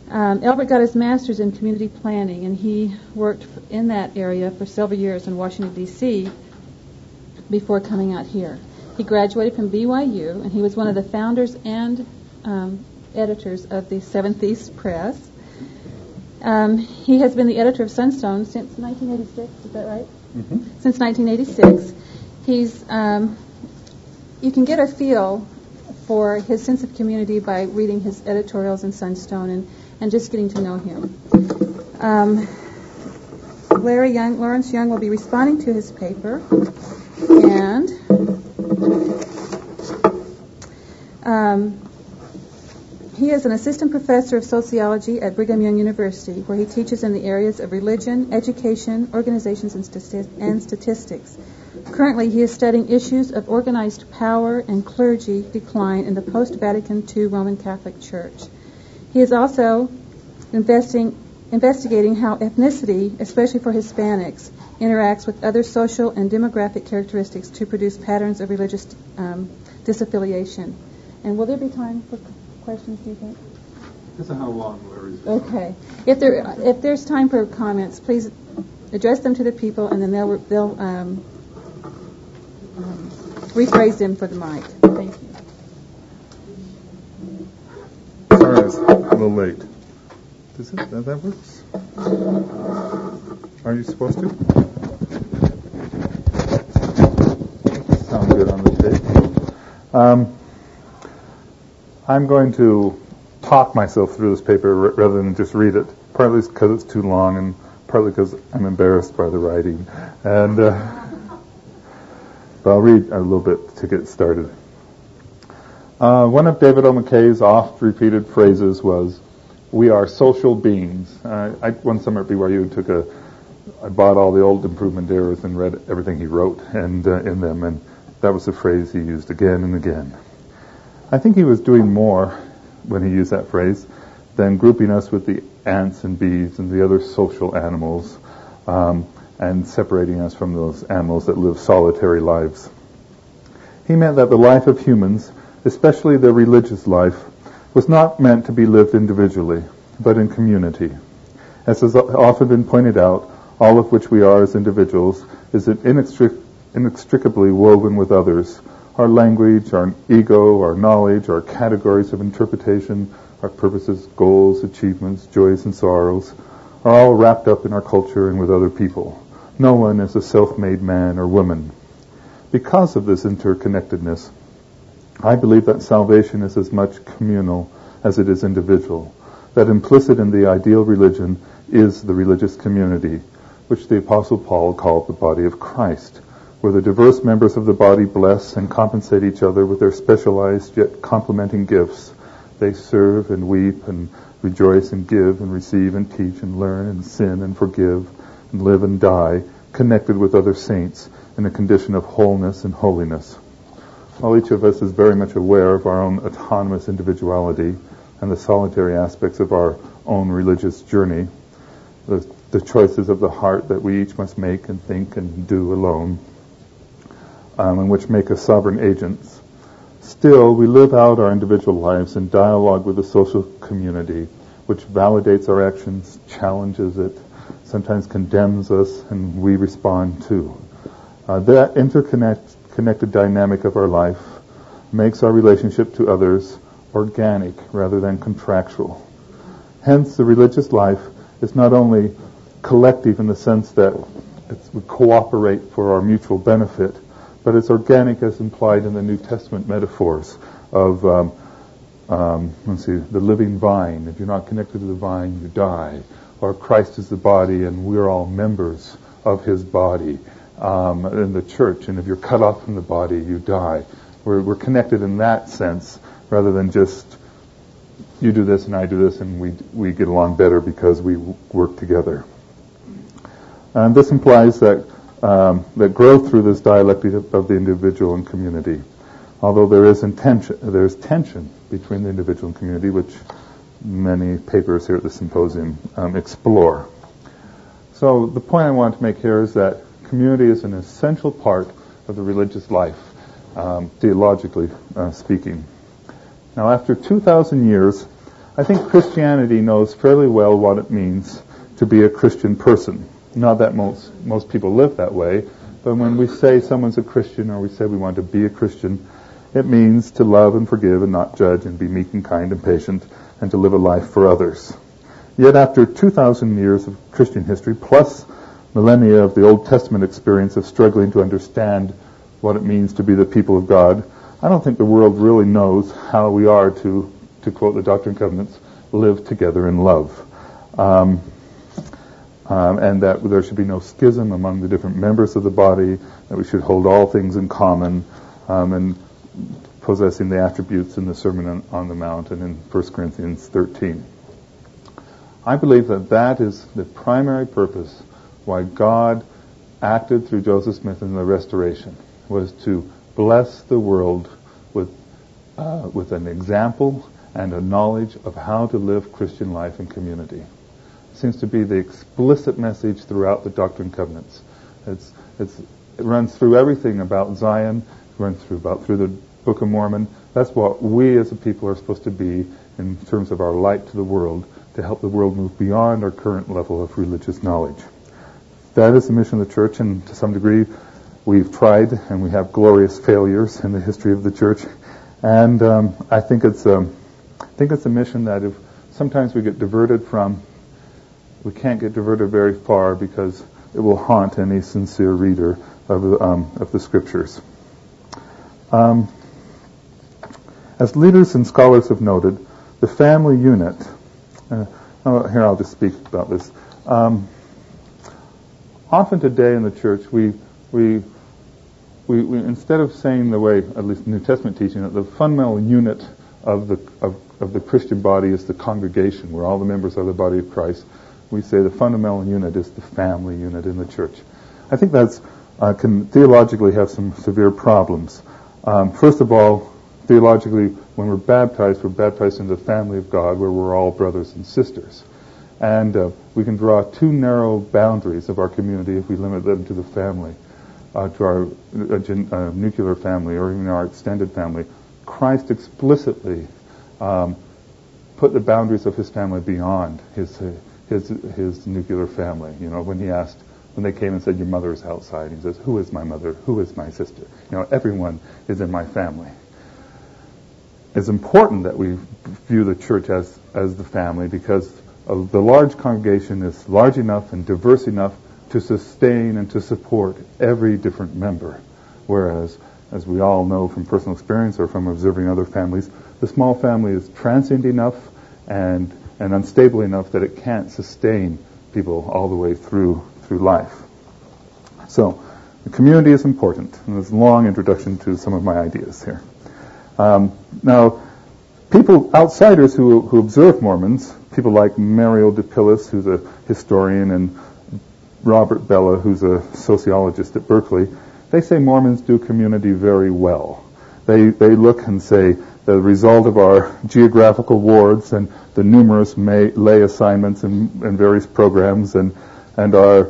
Albert got his master's in community planning, and he worked in that area for several years in Washington, D.C. before coming out here. He graduated from BYU, and he was one of the founders and editors of the Seventh East Press. He has been the editor of Sunstone since 1986, is that right? Mm-hmm. Since 1986. He's, you can get a feel for his sense of community by reading his editorials in Sunstone and just getting to know him. Lawrence Young will be responding to his paper, and he is an assistant professor of sociology at Brigham Young University, where he teaches in the areas of religion, education, organizations, and statistics. Currently, he is studying issues of organized power and clergy decline in the post-Vatican II Roman Catholic Church. He is also investigating how ethnicity, especially for Hispanics, interacts with other social and demographic characteristics to produce patterns of religious disaffiliation. And will there be time for questions, do you think? This is how long Larry's Okay. If there's time for comments, please address them to the people, and then they'll rephrase them for the mic. Thank you. Sorry, I was a little late. Does it? That works? Are you supposed to? Sound good on the tape. I'm going to talk myself through this paper rather than just read it. Partly because it's too long, and partly because I'm embarrassed by the writing. And but I'll read a little bit to get started. One of David O. McKay's oft-repeated phrases was, "We are social beings." One summer at BYU I bought all the old Improvement Errors and read everything he wrote and in them, and that was the phrase he used again and again. I think he was doing more when he used that phrase than grouping us with the ants and bees and the other social animals and separating us from those animals that live solitary lives. He meant that the life of humans, especially the religious life, was not meant to be lived individually, but in community. As has often been pointed out, all of which we are as individuals is inextricably woven with others. Our language, our ego, our knowledge, our categories of interpretation, our purposes, goals, achievements, joys, and sorrows are all wrapped up in our culture and with other people. No one is a self-made man or woman. Because of this interconnectedness, I believe that salvation is as much communal as it is individual, that implicit in the ideal religion is the religious community, which the Apostle Paul called the body of Christ, where the diverse members of the body bless and compensate each other with their specialized yet complementing gifts. They serve and weep and rejoice and give and receive and teach and learn and sin and forgive and live and die, connected with other saints in a condition of wholeness and holiness. While each of us is very much aware of our own autonomous individuality and the solitary aspects of our own religious journey, the choices of the heart that we each must make and think and do alone, and which make us sovereign agents, still we live out our individual lives in dialogue with the social community, which validates our actions, challenges it, sometimes condemns us, and we respond to. That interconnected dynamic of our life makes our relationship to others organic rather than contractual. Hence, the religious life is not only collective in the sense that we cooperate for our mutual benefit, but it's organic as implied in the New Testament metaphors of, the living vine. If you're not connected to the vine, you die. Or Christ is the body, and we're all members of his body in the church. And if you're cut off from the body, you die. We're connected in that sense, rather than just you do this and I do this, and we get along better because we work together. And this implies that growth through this dialectic of the individual and community, although there's tension between the individual and community, which many papers here at the symposium explore. So the point I want to make here is that community is an essential part of the religious life, theologically speaking. Now, after 2,000 years I think Christianity knows fairly well what it means to be a Christian person. Not that most people live that way, but when we say someone's a Christian or we say we want to be a Christian, it means to love and forgive and not judge and be meek and kind and patient and to live a life for others. Yet after 2,000 years of Christian history, plus millennia of the Old Testament experience of struggling to understand what it means to be the people of God, I don't think the world really knows how we are to quote the Doctrine and Covenants, live together in love. And that there should be no schism among the different members of the body, that we should hold all things in common, and possessing the attributes in the Sermon on the Mount and in 1 Corinthians 13. I believe that is the primary purpose why God acted through Joseph Smith in the Restoration, was to bless the world with an example and a knowledge of how to live Christian life in community. It seems to be the explicit message throughout the Doctrine and Covenants. It runs through everything about Zion, it runs through the Book of Mormon. That's what we as a people are supposed to be in terms of our light to the world, to help the world move beyond our current level of religious knowledge. That is the mission of the church, and to some degree we've tried, and we have glorious failures in the history of the church. And I think it's a mission that if sometimes we get diverted from, we can't get diverted very far because it will haunt any sincere reader of the Scriptures. As leaders and scholars have noted, the family unit. Here I'll just speak about this. Often today in the church, we instead of saying the way, at least New Testament teaching, that the fundamental unit of the Christian body is the congregation, where all the members are the body of Christ, we say the fundamental unit is the family unit in the church. I think that's can theologically have some severe problems. First of all, theologically, when we're baptized into the family of God, where we're all brothers and sisters. And we can draw too narrow boundaries of our community if we limit them to the family, to our nuclear family or even our extended family. Christ explicitly put the boundaries of his family beyond his nuclear family. You know, when they came and said, "Your mother is outside," he says, "Who is my mother? Who is my sister?" You know, everyone is in my family. It's important that we view the church as the family because the large congregation is large enough and diverse enough to sustain and to support every different member. Whereas, as we all know from personal experience or from observing other families, the small family is transient enough and unstable enough that it can't sustain people all the way through life. So, the community is important. And there's a long introduction to some of my ideas here. Now, outsiders who observe Mormons, people like Mario DePillis, who's a historian, and Robert Bella, who's a sociologist at Berkeley, they say Mormons do community very well. They look and say the result of our geographical wards and the numerous lay assignments and various programs and our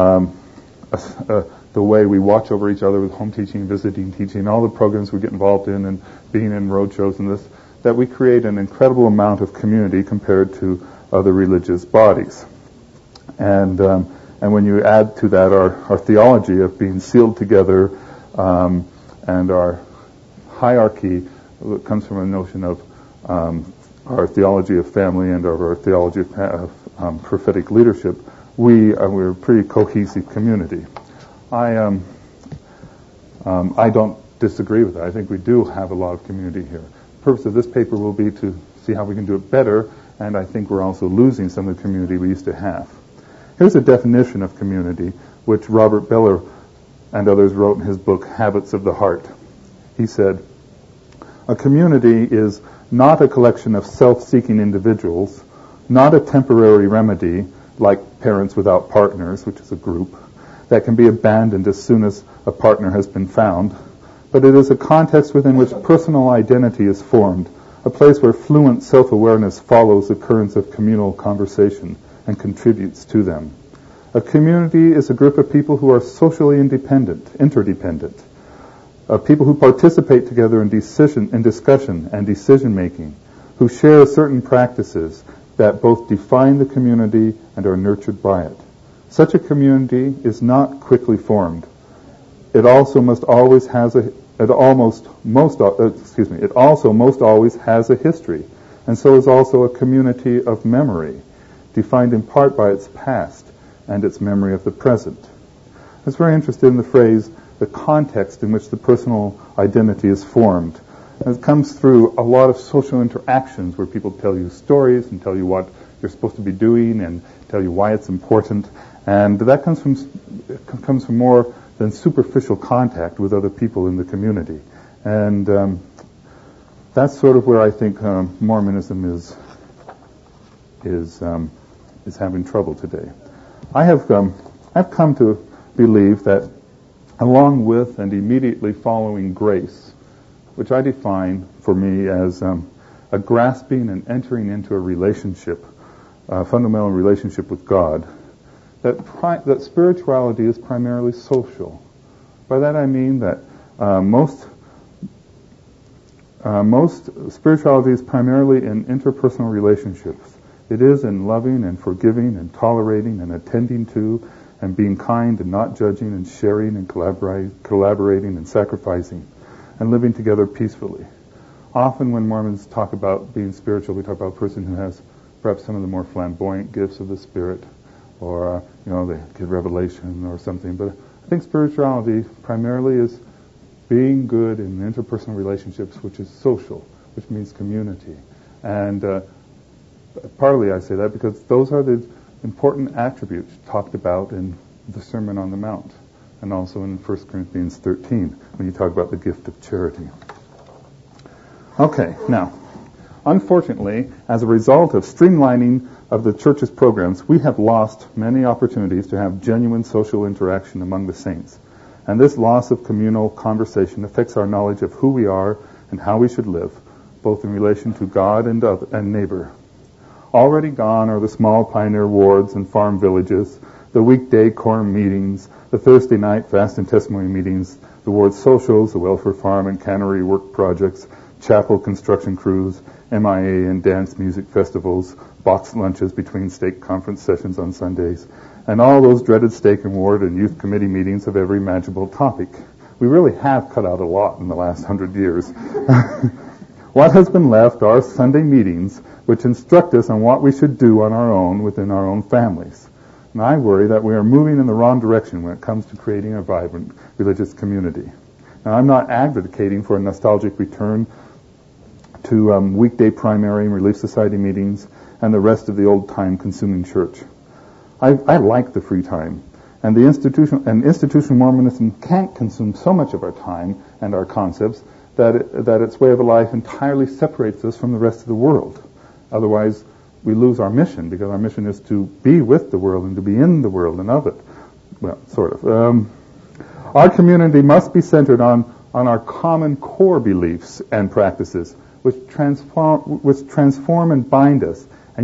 the way we watch over each other with home teaching, visiting teaching, all the programs we get involved in and being in road shows and this, that we create an incredible amount of community compared to other religious bodies. And when you add to that our theology of being sealed together and our hierarchy that comes from a notion of our theology of family and of our theology of prophetic leadership, we're a pretty cohesive community. I don't disagree with that. I think we do have a lot of community here. The purpose of this paper will be to see how we can do it better, and I think we're also losing some of the community we used to have. Here's a definition of community, which Robert Beller and others wrote in his book, Habits of the Heart. He said, "A community is not a collection of self-seeking individuals, not a temporary remedy like Parents Without Partners, which is a group, that can be abandoned as soon as a partner has been found, but it is a context within which personal identity is formed, a place where fluent self-awareness follows the currents of communal conversation and contributes to them. A community is a group of people who are socially interdependent, people who participate together in discussion and decision-making, who share certain practices that both define the community and are nurtured by it. Such a community is not quickly formed. It also most always has a history, and so is also a community of memory, defined in part by its past and its memory of the present. I was very interested in the phrase, the context in which the personal identity is formed. And it comes through a lot of social interactions where people tell you stories and tell you what you're supposed to be doing and tell you why it's important. And that comes from more than superficial contact with other people in the community. And that's sort of where I think Mormonism is having trouble today. I've come to believe that along with and immediately following grace, which I define for me as a grasping and entering into a relationship, a fundamental relationship with God, that spirituality is primarily social. By that I mean that most spirituality is primarily in interpersonal relationships. It is in loving and forgiving and tolerating and attending to and being kind and not judging and sharing and collaborating and sacrificing and living together peacefully. Often when Mormons talk about being spiritual, we talk about a person who has perhaps some of the more flamboyant gifts of the Spirit, or they get revelation or something. But I think spirituality primarily is being good in interpersonal relationships, which is social, which means community. And partly I say that because those are the important attributes talked about in the Sermon on the Mount, and also in 1 Corinthians 13, when you talk about the gift of charity. Okay, now, unfortunately, as a result of streamlining of the church's programs, we have lost many opportunities to have genuine social interaction among the saints. And this loss of communal conversation affects our knowledge of who we are and how we should live, both in relation to God and neighbor. Already gone are the small pioneer wards and farm villages, the weekday quorum meetings, the Thursday night fast and testimony meetings, the ward socials, the welfare farm and cannery work projects, chapel construction crews, MIA and dance music festivals, box lunches between stake conference sessions on Sundays, and all those dreaded stake and ward and youth committee meetings of every imaginable topic. We really have cut out a lot in the last 100 years. What has been left are Sunday meetings, which instruct us on what we should do on our own within our own families. And I worry that we are moving in the wrong direction when it comes to creating a vibrant religious community. Now, I'm not advocating for a nostalgic return to weekday primary and Relief Society meetings and the rest of the old-time consuming church. I like the free time, and institutional Mormonism can't consume so much of our time and our concepts that its way of life entirely separates us from the rest of the world. Otherwise, we lose our mission, because our mission is to be with the world and to be in the world and of it. Well, sort of. Our community must be centered on our common core beliefs and practices, which transform and bind us, and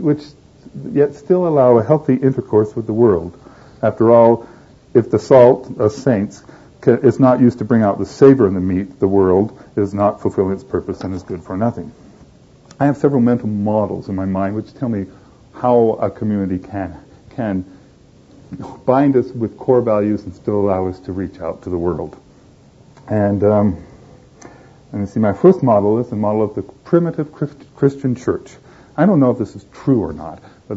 yet still allow a healthy intercourse with the world. After all, if the salt of saints is not used to bring out the savor in the meat, the world is not fulfilling its purpose and is good for nothing. I have several mental models in my mind which tell me how a community can bind us with core values and still allow us to reach out to the world. And you see, my first model is the model of the primitive Christian church. I don't know if this is true or not, but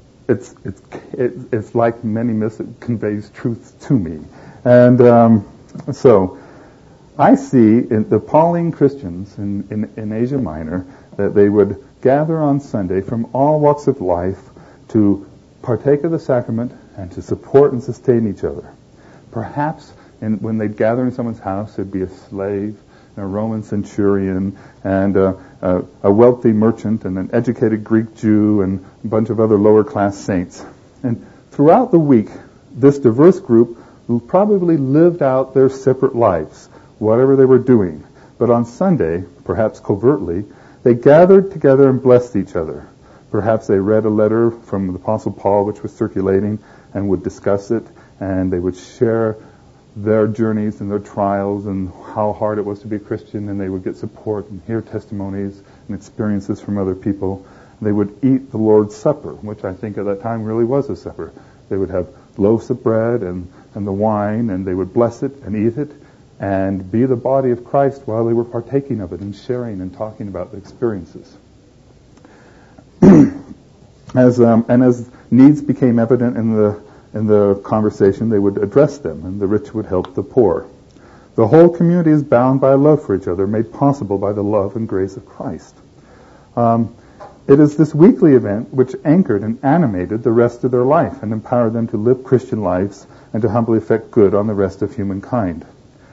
it's like many myths, it conveys truth to me. And so I see in the Pauline Christians in Asia Minor that they would gather on Sunday from all walks of life to partake of the sacrament and to support and sustain each other. Perhaps when they'd gather in someone's house, there'd be a slave, a Roman centurion, and a wealthy merchant, and an educated Greek Jew, and a bunch of other lower-class saints. And throughout the week, this diverse group probably lived out their separate lives, whatever they were doing. But on Sunday, perhaps covertly, they gathered together and blessed each other. Perhaps they read a letter from the Apostle Paul, which was circulating, and would discuss it, and they would share their journeys and their trials and how hard it was to be a Christian, and they would get support and hear testimonies and experiences from other people. They would eat the Lord's Supper, which I think at that time really was a supper. They would have loaves of bread and the wine, and they would bless it and eat it and be the body of Christ while they were partaking of it and sharing and talking about the experiences. As needs became evident in the conversation, they would address them, and the rich would help the poor. The whole community is bound by love for each other, made possible by the love and grace of Christ. It is this weekly event which anchored and animated the rest of their life and empowered them to live Christian lives and to humbly effect good on the rest of humankind.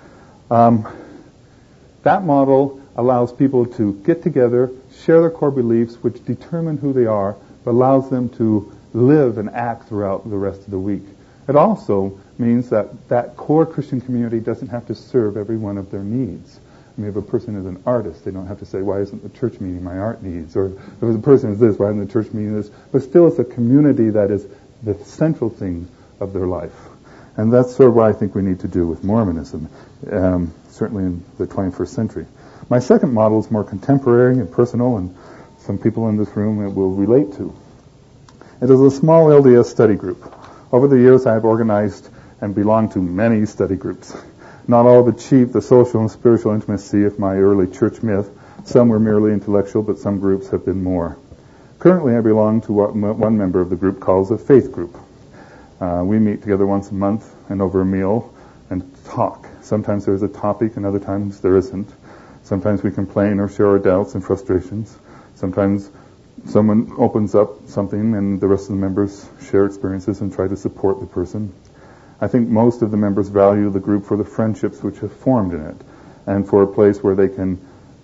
That model allows people to get together, share their core beliefs, which determine who they are, but allows them to live and act throughout the rest of the week. It also means that core Christian community doesn't have to serve every one of their needs. I mean, if a person is an artist, they don't have to say, why isn't the church meeting my art needs? Or if a person is this, why isn't the church meeting this? But still, it's a community that is the central thing of their life. And that's sort of what I think we need to do with Mormonism, certainly in the 21st century. My second model is more contemporary and personal, and some people in this room will relate to. It is a small LDS study group. Over the years, I have organized and belonged to many study groups. Not all have achieved the social and spiritual intimacy of my early church myth. Some were merely intellectual, but some groups have been more. Currently, I belong to what one member of the group calls a faith group. We meet together once a month and over a meal and talk. Sometimes there's a topic and other times there isn't. Sometimes we complain or share our doubts and frustrations. Sometimes someone opens up something and the rest of the members share experiences and try to support the person. I think most of the members value the group for the friendships which have formed in it and for a place where they can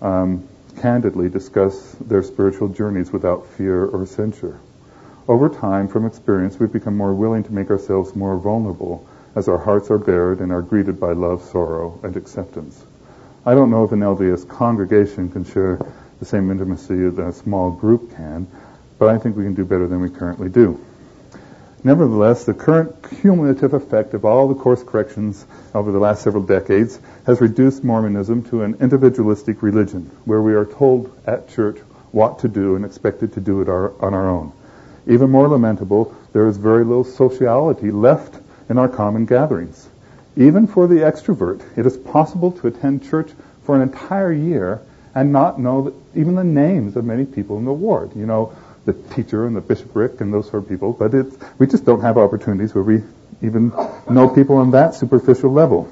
candidly discuss their spiritual journeys without fear or censure. Over time, from experience, we've become more willing to make ourselves more vulnerable as our hearts are bared and are greeted by love, sorrow, and acceptance. I don't know if an LDS congregation can share the same intimacy that a small group can, but I think we can do better than we currently do. Nevertheless, the current cumulative effect of all the course corrections over the last several decades has reduced Mormonism to an individualistic religion, where we are told at church what to do and expected to do it on our own. Even more lamentable, there is very little sociality left in our common gatherings. Even for the extrovert, it is possible to attend church for an entire year and not know even the names of many people in the ward. You know, the teacher and the bishopric and those sort of people, but we just don't have opportunities where we even know people on that superficial level.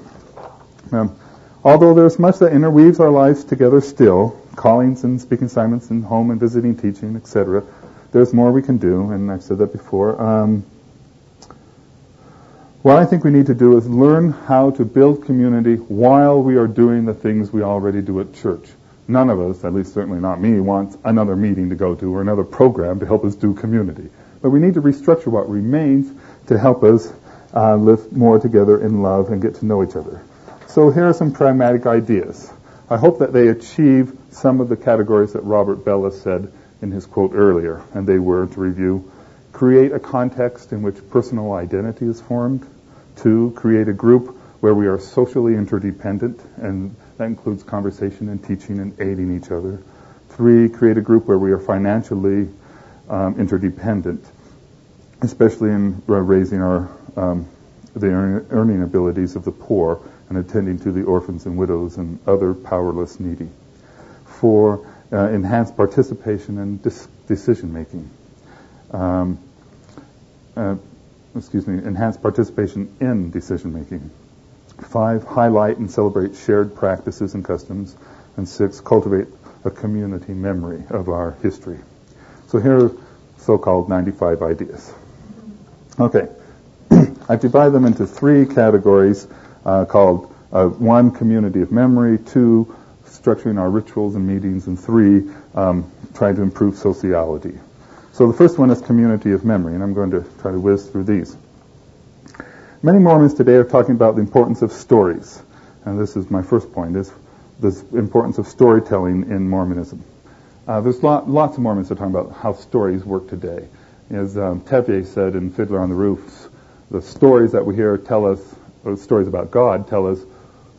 Although there's much that interweaves our lives together still, callings and speaking assignments and home and visiting, teaching, etc., there's more we can do, and I've said that before. What I think we need to do is learn how to build community while we are doing the things we already do at church. None of us, at least certainly not me, wants another meeting to go to or another program to help us do community. But we need to restructure what remains to help us live more together in love and get to know each other. So here are some pragmatic ideas. I hope that they achieve some of the categories that Robert Bellis said in his quote earlier, and they were, to review, create a context in which personal identity is formed. 2, create a group where we are socially interdependent, and that includes conversation and teaching and aiding each other. 3, create a group where we are financially interdependent, especially in raising the earning abilities of the poor and attending to the orphans and widows and other powerless needy. 4, enhanced participation and decision making. Enhanced participation in decision making. 5, highlight and celebrate shared practices and customs. And 6, cultivate a community memory of our history. So here are so-called 95 ideas. Okay. I've divided them into 3 categories called 1, community of memory, 2, structuring our rituals and meetings, and 3, trying to improve sociality. So the first one is community of memory, and I'm going to try to whiz through these. Many Mormons today are talking about the importance of stories, and this is my first point, is the importance of storytelling in Mormonism. There's lots of Mormons that are talking about how stories work today. As Tevye said in Fiddler on the Roof, the stories that we hear tell us, or the stories about God tell us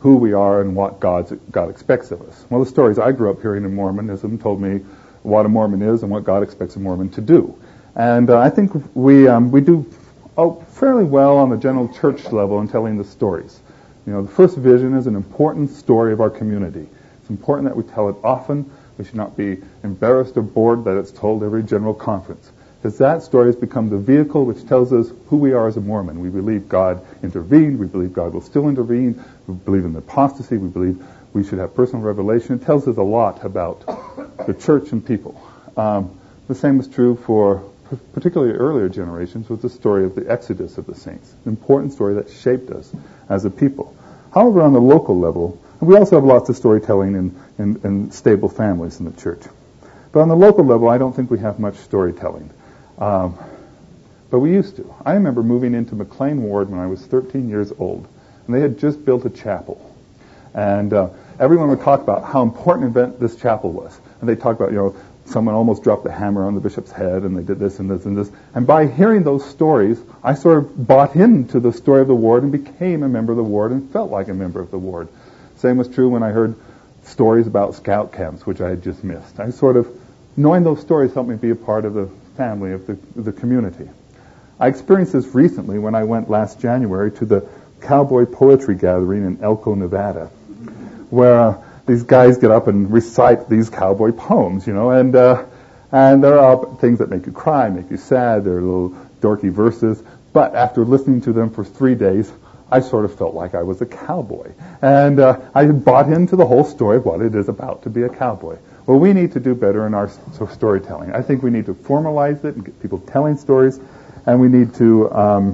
who we are and what God expects of us. Well, the stories I grew up hearing in Mormonism told me what a Mormon is and what God expects a Mormon to do. And I think we do fairly well on the general church level in telling the stories. The first vision is an important story of our community. It's important that we tell it often. We should not be embarrassed or bored that it's told every general conference. Because that story has become the vehicle which tells us who we are as a Mormon. We believe God intervened. We believe God will still intervene. We believe in apostasy. We believe we should have personal revelation. It tells us a lot about the church and people. The same was true for particularly earlier generations with the story of the Exodus of the saints, an important story that shaped us as a people. However, on the local level, we also have lots of storytelling in stable families in the church. But on the local level, I don't think we have much storytelling. But we used to. I remember moving into McLean Ward when I was 13 years old, and they had just built a chapel. And everyone would talk about how important an event this chapel was. And they talked about, someone almost dropped the hammer on the bishop's head, and they did this and this and this. And by hearing those stories, I sort of bought into the story of the ward and became a member of the ward and felt like a member of the ward. Same was true when I heard stories about scout camps, which I had just missed. Knowing those stories helped me be a part of the family, of the community. I experienced this recently when I went last January to the Cowboy Poetry Gathering in Elko, Nevada, where these guys get up and recite these cowboy poems, and there are things that make you cry, make you sad. They're little dorky verses. But after listening to them for 3 days, I sort of felt like I was a cowboy. And I had bought into the whole story of what it is about to be a cowboy. Well, we need to do better in our storytelling. I think we need to formalize it and get people telling stories. And we need to, I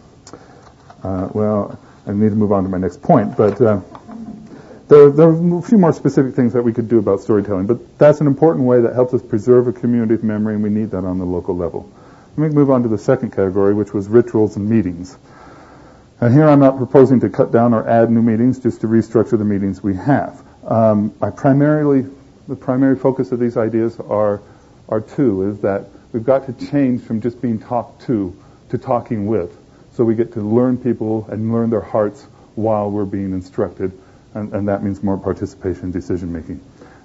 need to move on to my next point, but there are a few more specific things that we could do about storytelling, but that's an important way that helps us preserve a community of memory, and we need that on the local level. Let me move on to the second category, which was rituals and meetings. And here I'm not proposing to cut down or add new meetings, just to restructure the meetings we have. The primary focus of these ideas are two, is that we've got to change from just being talked to talking with, so we get to learn people and learn their hearts while we're being instructed. And that means more participation in decision-making.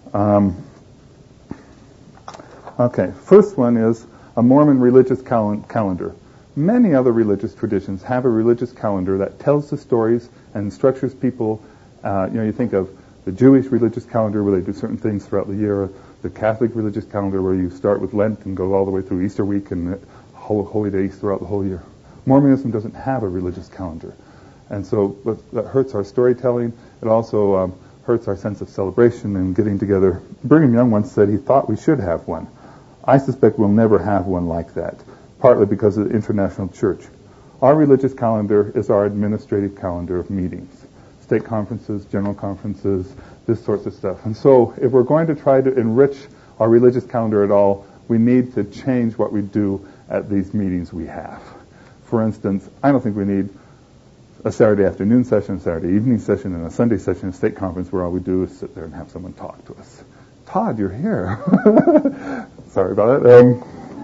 First one is a Mormon religious calendar. Many other religious traditions have a religious calendar that tells the stories and structures people. You think of the Jewish religious calendar where they do certain things throughout the year, the Catholic religious calendar where you start with Lent and go all the way through Easter week and holy days throughout the whole year. Mormonism doesn't have a religious calendar. And so that hurts our storytelling. It also hurts our sense of celebration and getting together. Brigham Young once said he thought we should have one. I suspect we'll never have one like that, partly because of the International Church. Our religious calendar is our administrative calendar of meetings, state conferences, general conferences, this sorts of stuff. And so if we're going to try to enrich our religious calendar at all, we need to change what we do at these meetings we have. For instance, I don't think we need a Saturday afternoon session, a Saturday evening session, and a Sunday session, a state conference where all we do is sit there and have someone talk to us. Todd, you're here. Sorry about it.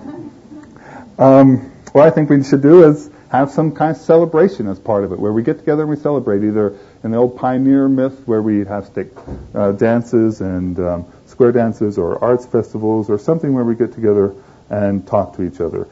What I think we should do is have some kind of celebration as part of it, where we get together and we celebrate, either in the old pioneer myth where we have state dances and square dances, or arts festivals, or something where we get together and talk to each other.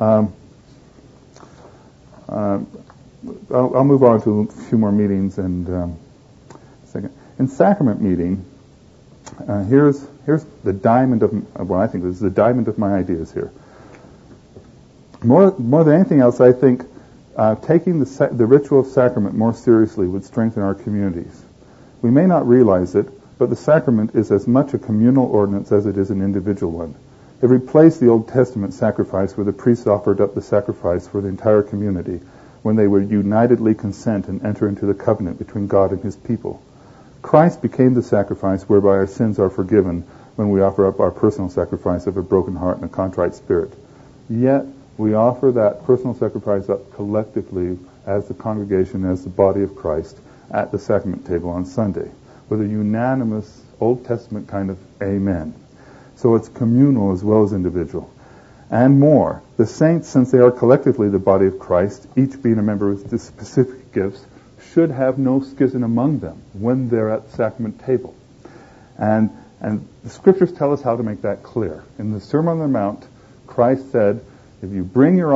I'll move on to a few more meetings and second. In sacrament meeting, here's the diamond of, well, I think this is the diamond of my ideas here. More than anything else, I think taking the ritual of sacrament more seriously would strengthen our communities. We may not realize it, but the sacrament is as much a communal ordinance as it is an individual one. It replaced the Old Testament sacrifice where the priests offered up the sacrifice for the entire community, when they would unitedly consent and enter into the covenant between God and his people. Christ became the sacrifice whereby our sins are forgiven when we offer up our personal sacrifice of a broken heart and a contrite spirit. Yet, we offer that personal sacrifice up collectively as the congregation, as the body of Christ, at the sacrament table on Sunday, with a unanimous Old Testament kind of amen. So it's communal as well as individual. And more, the saints, since they are collectively the body of Christ, each being a member with specific gifts, should have no schism among them when they're at the sacrament table. And the Scriptures tell us how to make that clear. In the Sermon on the Mount, Christ said, if you bring your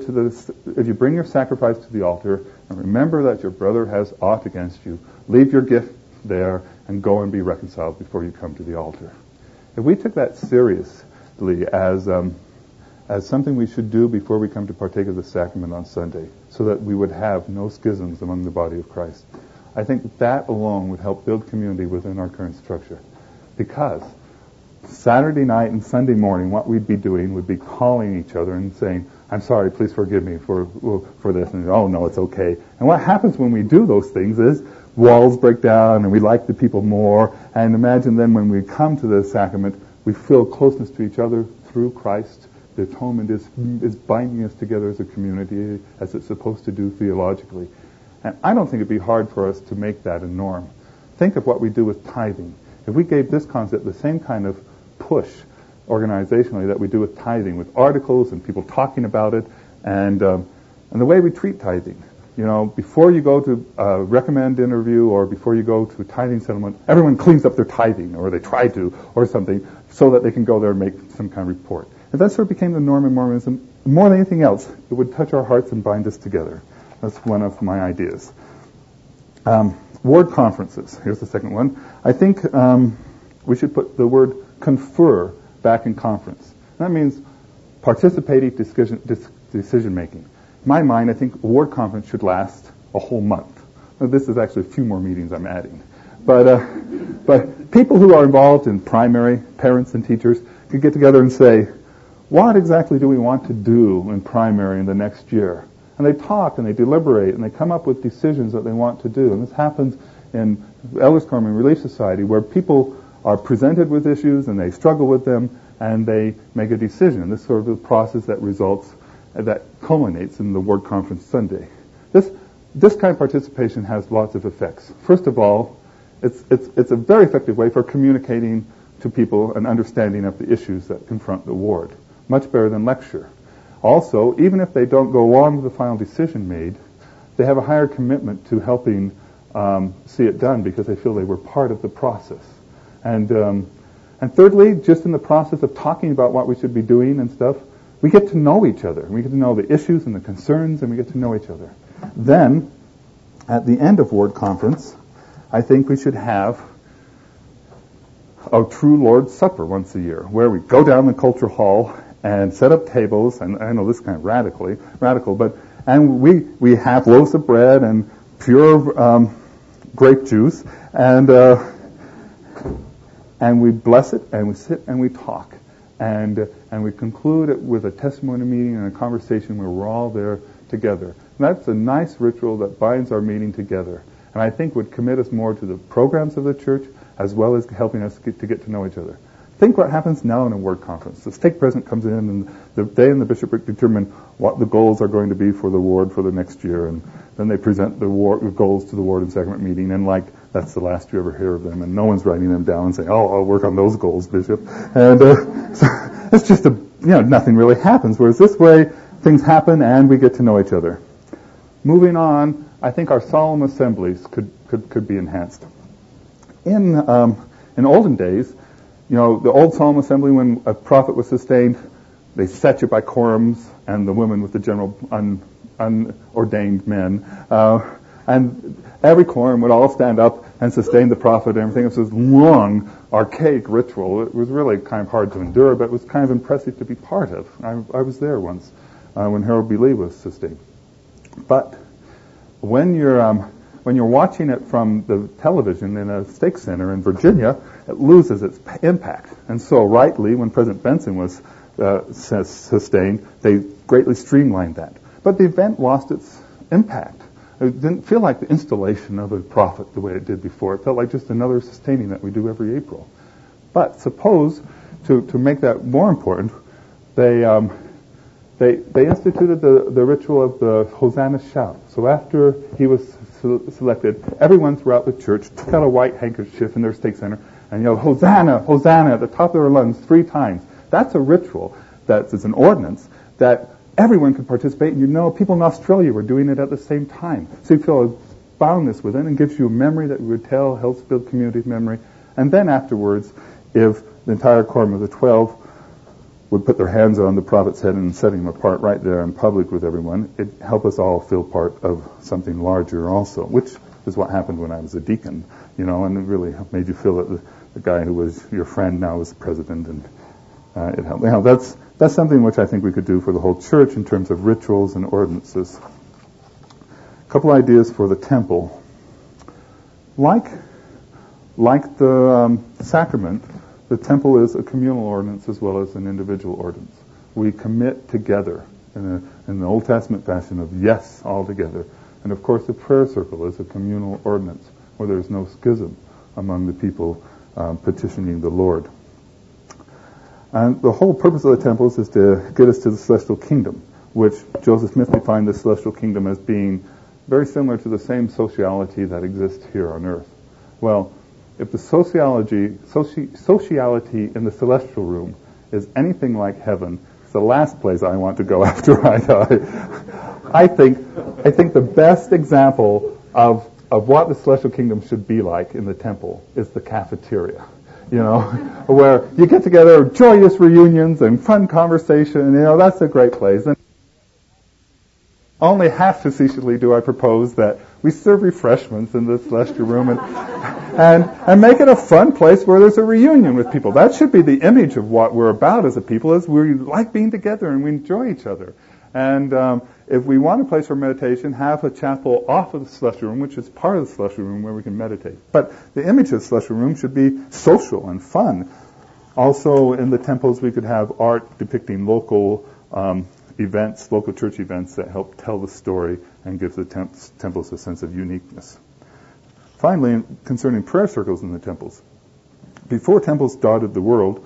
sacrifice to the altar, and remember that your brother has aught against you, leave your gift there and go and be reconciled before you come to the altar. If we took that seriously as something we should do before we come to partake of the sacrament on Sunday, so that we would have no schisms among the body of Christ, I think that alone would help build community within our current structure. Because Saturday night and Sunday morning, what we'd be doing would be calling each other and saying, I'm sorry, please forgive me for this, and oh no, it's okay. And what happens when we do those things is walls break down and we like the people more, and imagine then when we come to the sacrament, we feel closeness to each other through Christ. The atonement is binding us together as a community, as it's supposed to do theologically. And I don't think it'd be hard for us to make that a norm. Think of what we do with tithing. If we gave this concept the same kind of push organizationally that we do with tithing, with articles and people talking about it, and the way we treat tithing. You know, before you go to a recommend interview or before you go to a tithing settlement, everyone cleans up their tithing, or they try to, or something, so that they can go there and make some kind of report. If that sort of became the norm in Mormonism, more than anything else, it would touch our hearts and bind us together. That's one of my ideas. Ward conferences. Here's the second one. I think we should put the word confer back in conference. That means participating decision making. In my mind, I think a ward conference should last a whole month. Now, this is actually a few more meetings I'm adding. But people who are involved in primary, parents and teachers, could get together and say, what exactly do we want to do in primary in the next year? And they talk and they deliberate and they come up with decisions that they want to do. And this happens in Elders Quorum and Relief Society, where people are presented with issues and they struggle with them and they make a decision. This sort of a process that results, that culminates in the Ward Conference Sunday. This kind of participation has lots of effects. First of all, it's a very effective way for communicating to people an understanding of the issues that confront the ward. Much better than lecture. Also, even if they don't go along with the final decision made, they have a higher commitment to helping see it done because they feel they were part of the process. And thirdly, just in the process of talking about what we should be doing and stuff, we get to know each other. We get to know the issues and the concerns, and we get to know each other. Then, at the end of Ward Conference, I think we should have a true Lord's Supper once a year, where we go down the culture hall and set up tables, and I know this is kind of radical, but we have loaves of bread and pure grape juice, and we bless it, and we sit and we talk, and we conclude it with a testimony meeting and a conversation where we're all there together. And that's a nice ritual that binds our meeting together, and I think would commit us more to the programs of the church as well as helping us to get to know each other. Think what happens now in a ward conference. The stake president comes in, and they and the bishopric determine what the goals are going to be for the ward for the next year, and then they present the goals to the ward and sacrament meeting, and that's the last you ever hear of them, and no one's writing them down and saying, "Oh, I'll work on those goals, Bishop." And so it's just nothing really happens. Whereas this way, things happen, and we get to know each other. Moving on, I think our solemn assemblies could be enhanced. In olden days, the old solemn assembly, when a prophet was sustained, they set you by quorums, and the women with the general unordained men. And every quorum would all stand up and sustain the prophet and everything. It was this long, archaic ritual. It was really kind of hard to endure, but it was kind of impressive to be part of. I was there once when Harold B. Lee was sustained. But when you're watching it from the television in a stake center in Virginia, it loses its impact. And so rightly, when President Benson was sustained, they greatly streamlined that. But the event lost its impact. It didn't feel like the installation of a prophet the way it did before. It felt like just another sustaining that we do every April. But suppose, to make that more important, they instituted the ritual of the Hosanna shout. So after he was selected, everyone throughout the church took out a white handkerchief in their stake center and yelled, "Hosanna, Hosanna," at the top of their lungs 3 times. That's a ritual. It's an ordinance that everyone could participate, and people in Australia were doing it at the same time. So you feel a profoundness within and gives you a memory that we would tell, helps build community memory. And then afterwards, if the entire quorum of the 12 would put their hands on the prophet's head and setting him apart right there in public with everyone, it helped us all feel part of something larger also, which is what happened when I was a deacon, and it really made you feel that the guy who was your friend now was the president, and it helped. That's something which I think we could do for the whole church in terms of rituals and ordinances. A couple ideas for the temple. Like the sacrament, the temple is a communal ordinance as well as an individual ordinance. We commit together in the Old Testament fashion of yes, all together. And of course the prayer circle is a communal ordinance where there's no schism among the people petitioning the Lord. And the whole purpose of the temples is to get us to the celestial kingdom, which Joseph Smith defined the celestial kingdom as being very similar to the same sociality that exists here on earth. Well, if the sociality in the celestial room is anything like heaven, it's the last place I want to go after I die. I think the best example of what the celestial kingdom should be like in the temple is the cafeteria, where you get together, joyous reunions and fun conversation, that's a great place. And only half facetiously do I propose that we serve refreshments in the celestial room and make it a fun place where there's a reunion with people. That should be the image of what we're about as a people, is we like being together and we enjoy each other. And if we want a place for meditation, have a chapel off of the celestial room, which is part of the celestial room where we can meditate. But the image of the celestial room should be social and fun. Also, in the temples, we could have art depicting local events, local church events that help tell the story and give the temples a sense of uniqueness. Finally, concerning prayer circles in the temples. Before temples dotted the world,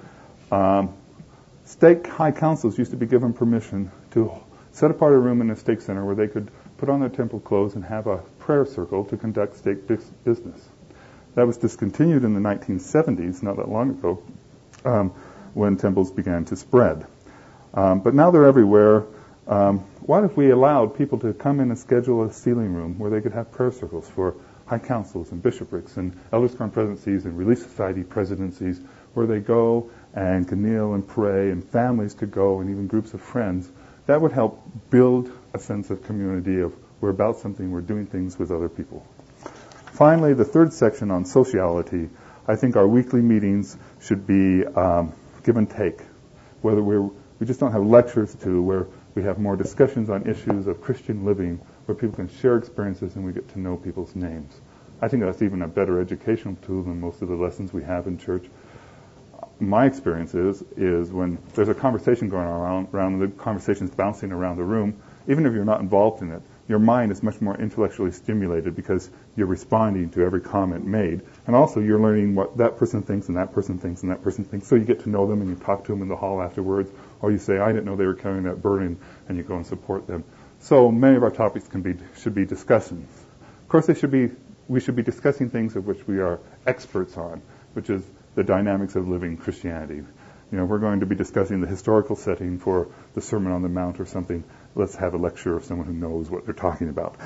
stake high councils used to be given permission to set apart a room in a stake center where they could put on their temple clothes and have a prayer circle to conduct stake business. That was discontinued in the 1970s, not that long ago, when temples began to spread. But now they're everywhere. What if we allowed people to come in and schedule a sealing room where they could have prayer circles for high councils and bishoprics and elders quorum presidencies and Relief Society presidencies, where they go and can kneel and pray, and families could go, and even groups of friends. That would help build a sense of community, of we're about something, we're doing things with other people. Finally, the third section on sociality. I think our weekly meetings should be give and take, whether we just don't have lectures where we have more discussions on issues of Christian living, where people can share experiences and we get to know people's names. I think that's even a better educational tool than most of the lessons we have in church. My experience is when there's a conversation going around, the conversation's bouncing around the room, even if you're not involved in it, your mind is much more intellectually stimulated because you're responding to every comment made. And also you're learning what that person thinks and that person thinks and that person thinks. So you get to know them and you talk to them in the hall afterwards. Or you say, I didn't know they were carrying that burden, and you go and support them. So many of our topics should be discussions. Of course, we should be discussing things of which we are experts on, which is the dynamics of living Christianity. We're going to be discussing the historical setting for the Sermon on the Mount or something. Let's have a lecture of someone who knows what they're talking about.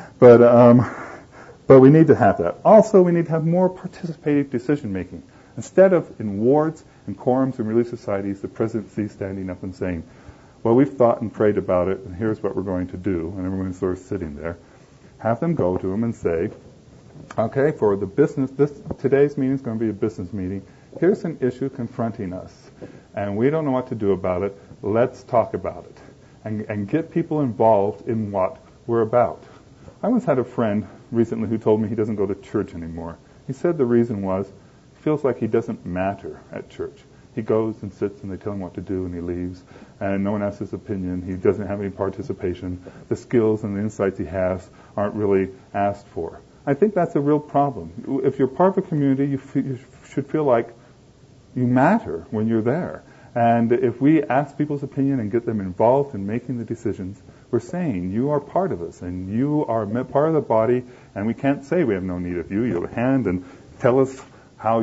But we need to have that. Also, we need to have more participative decision-making. Instead of in wards and quorums and relief societies, the presidency standing up and saying, well, we've thought and prayed about it, and here's what we're going to do, and everyone's sort of sitting there. Have them go to them and say, okay, for the business, today's meeting is going to be a business meeting. Here's an issue confronting us, and we don't know what to do about it. Let's talk about it and get people involved in what we're about. I once had a friend recently who told me he doesn't go to church anymore. He said the reason was he feels like he doesn't matter at church. He goes and sits and they tell him what to do and he leaves, and no one asks his opinion. He doesn't have any participation. The skills and the insights he has aren't really asked for. I think that's a real problem. If you're part of a community, you should feel like you matter when you're there. And if we ask people's opinion and get them involved in making the decisions, we're saying you are part of us and you are part of the body, and we can't say we have no need of you. You'll hand and tell us how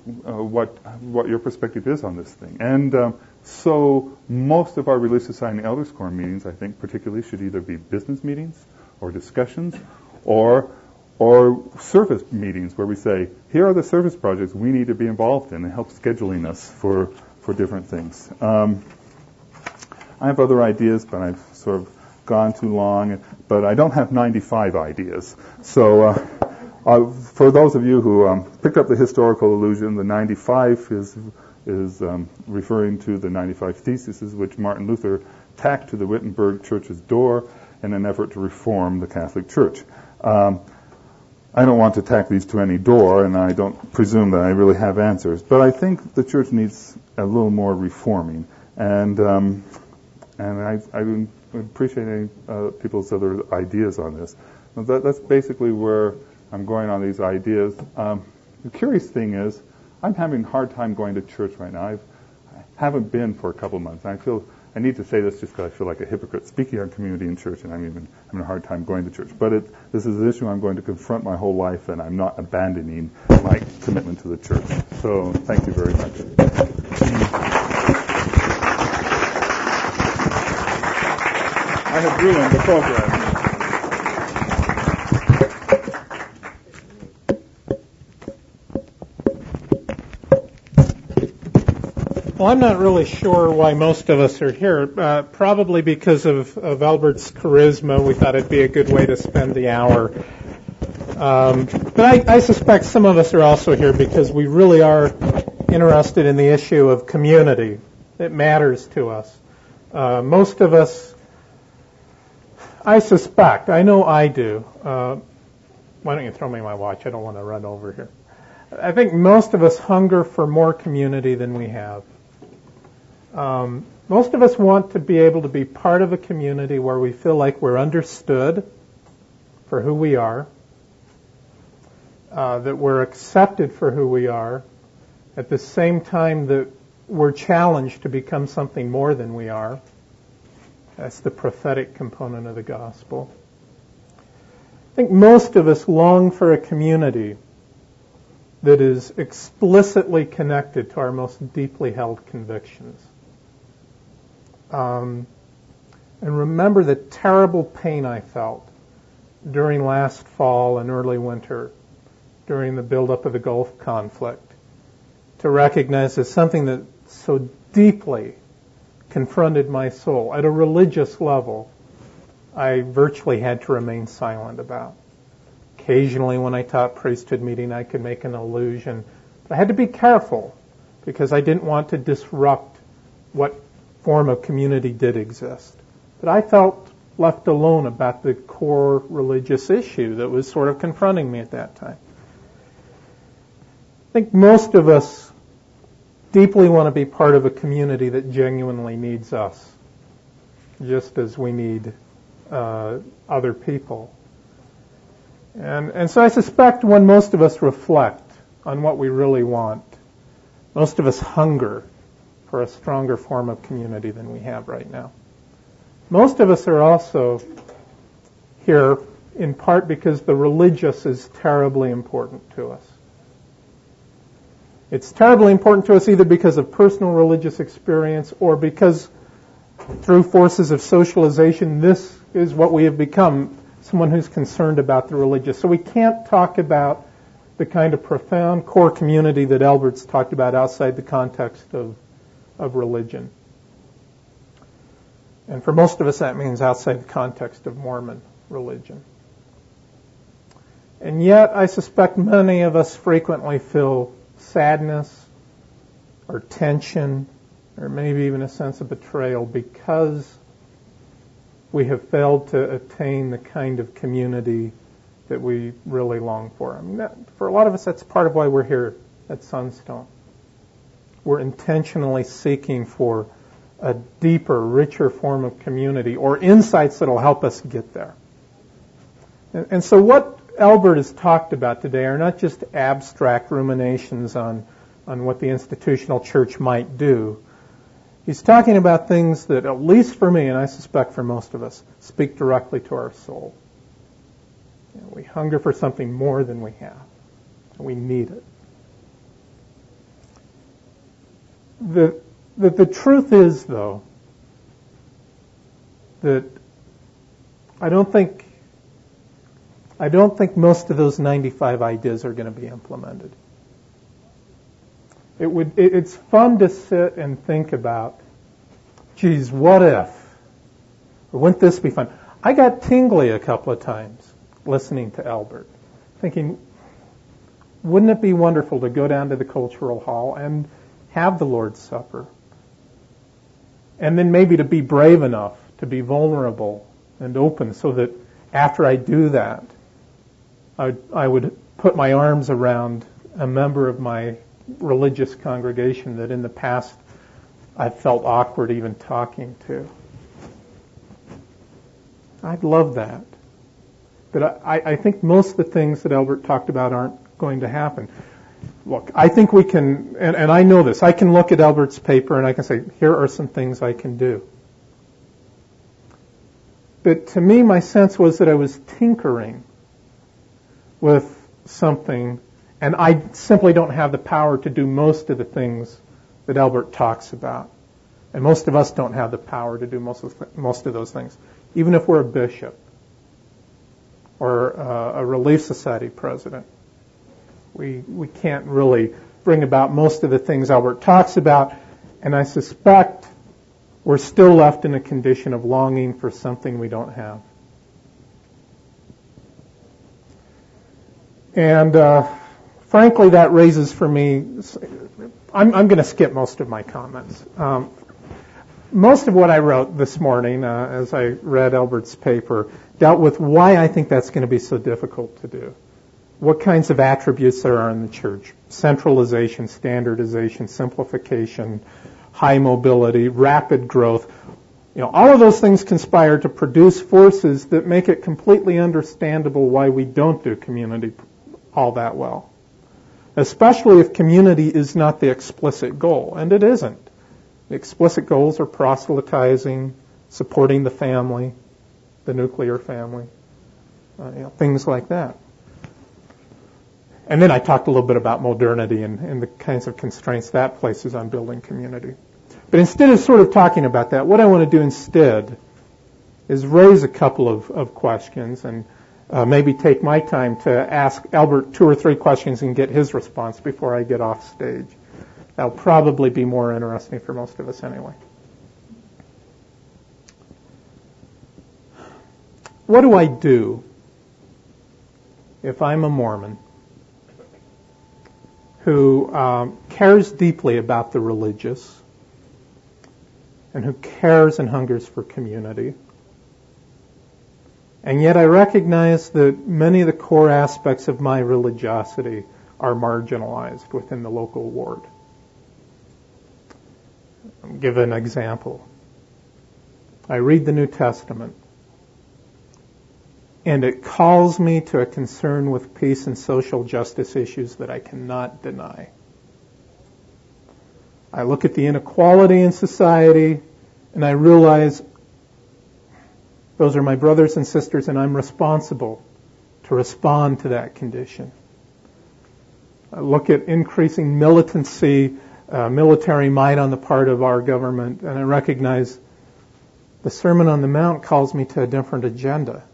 what your perspective is on this thing. And so most of our Relief Society and Elders Quorum meetings, I think particularly, should either be business meetings or discussions or or service meetings where we say, here are the service projects we need to be involved in, and help scheduling us for different things. I have other ideas, but I've sort of gone too long. But I don't have 95 ideas. So for those of you who picked up the historical illusion, the 95 is referring to the 95 Theses which Martin Luther tacked to the Wittenberg Church's door in an effort to reform the Catholic Church. I don't want to tack these to any door, and I don't presume that I really have answers. But I think the Church needs a little more reforming, and I appreciate any people's other ideas on this. That's basically where I'm going on these ideas. The curious thing is, I'm having a hard time going to church right now. I haven't been for a couple of months. I need to say this just because I feel like a hypocrite speaking on community in church, and I'm even having a hard time going to church. But this is an issue I'm going to confront my whole life, and I'm not abandoning my commitment to the church. So thank you very much. I have ruined the program. Well, I'm not really sure why most of us are here. Probably because of Albert's charisma, we thought it'd be a good way to spend the hour. But I suspect some of us are also here because we really are interested in the issue of community. It matters to us. Most of us, I suspect, I know I do. Why don't you throw me my watch? I don't want to run over here. I think most of us hunger for more community than we have. Most of us want to be able to be part of a community where we feel like we're understood for who we are, that we're accepted for who we are, at the same time that we're challenged to become something more than we are. That's the prophetic component of the gospel. I think most of us long for a community that is explicitly connected to our most deeply held convictions. And remember the terrible pain I felt during last fall and early winter, during the buildup of the Gulf conflict, to recognize as something that so deeply confronted my soul at a religious level, I virtually had to remain silent about. Occasionally when I taught priesthood meeting, I could make an allusion. But I had to be careful because I didn't want to disrupt what form of community did exist. But I felt left alone about the core religious issue that was sort of confronting me at that time. I think most of us deeply want to be part of a community that genuinely needs us, just as we need other people. And so I suspect when most of us reflect on what we really want, most of us hunger for a stronger form of community than we have right now. Most of us are also here in part because the religious is terribly important to us. It's terribly important to us either because of personal religious experience or because through forces of socialization, this is what we have become, someone who's concerned about the religious. So we can't talk about the kind of profound core community that Albert's talked about outside the context of religion. And for most of us, that means outside the context of Mormon religion. And yet, I suspect many of us frequently feel sadness or tension or maybe even a sense of betrayal because we have failed to attain the kind of community that we really long for. I mean, for a lot of us, that's part of why we're here at Sunstone. We're intentionally seeking for a deeper, richer form of community or insights that will help us get there. And so what Albert has talked about today are not just abstract ruminations on what the institutional church might do. He's talking about things that, at least for me, and I suspect for most of us, speak directly to our soul. We hunger for something more than we have. And we need it. The truth is, though, that I don't think I don't think most of those 95 ideas are going to be implemented. It's fun to sit and think about, geez, what if? Or wouldn't this be fun? I got tingly a couple of times listening to Albert, thinking, wouldn't it be wonderful to go down to the cultural hall and have the Lord's Supper? And then maybe to be brave enough to be vulnerable and open so that after I do that, I would put my arms around a member of my religious congregation that in the past I felt awkward even talking to. I'd love that. But I think most of the things that Albert talked about aren't going to happen. Look, I think we can, and I know this, I can look at Albert's paper and I can say, here are some things I can do. But to me, my sense was that I was tinkering with something, and I simply don't have the power to do most of the things that Albert talks about. And most of us don't have the power to do most of those things, even if we're a bishop or a Relief Society president. We can't really bring about most of the things Albert talks about, and I suspect we're still left in a condition of longing for something we don't have. And frankly, that raises for me, I'm going to skip most of my comments. Most of what I wrote this morning, as I read Albert's paper, dealt with why I think that's going to be so difficult to do. What kinds of attributes there are in the church. Centralization, standardization, simplification, high mobility, rapid growth. All of those things conspire to produce forces that make it completely understandable why we don't do community all that well. Especially if community is not the explicit goal, and it isn't. The explicit goals are proselytizing, supporting the family, the nuclear family, things like that. And then I talked a little bit about modernity and the kinds of constraints that places on building community. But instead of sort of talking about that, what I want to do instead is raise a couple of questions and maybe take my time to ask Albert 2 or 3 questions and get his response before I get off stage. That'll probably be more interesting for most of us anyway. What do I do if I'm a Mormon who cares deeply about the religious and who cares and hungers for community? And yet I recognize that many of the core aspects of my religiosity are marginalized within the local ward. I'll give an example. I read the New Testament, and it calls me to a concern with peace and social justice issues that I cannot deny. I look at the inequality in society, and I realize those are my brothers and sisters, and I'm responsible to respond to that condition. I look at increasing militancy, military might on the part of our government, and I recognize the Sermon on the Mount calls me to a different agenda.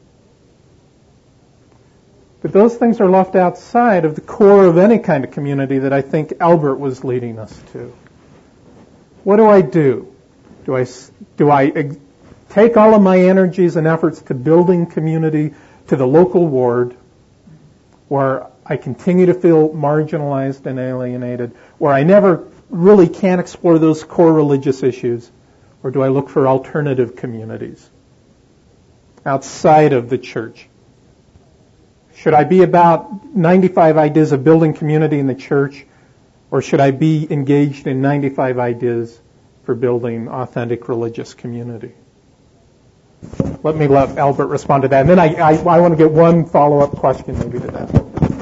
But those things are left outside of the core of any kind of community that I think Albert was leading us to. What do I do? Do I take all of my energies and efforts to building community to the local ward where I continue to feel marginalized and alienated, where I never really can explore those core religious issues? Or do I look for alternative communities outside of the church? Should I be about 95 ideas of building community in the church, or should I be engaged in 95 ideas for building authentic religious community? Let Albert respond to that. And then I want to get one follow-up question maybe to that.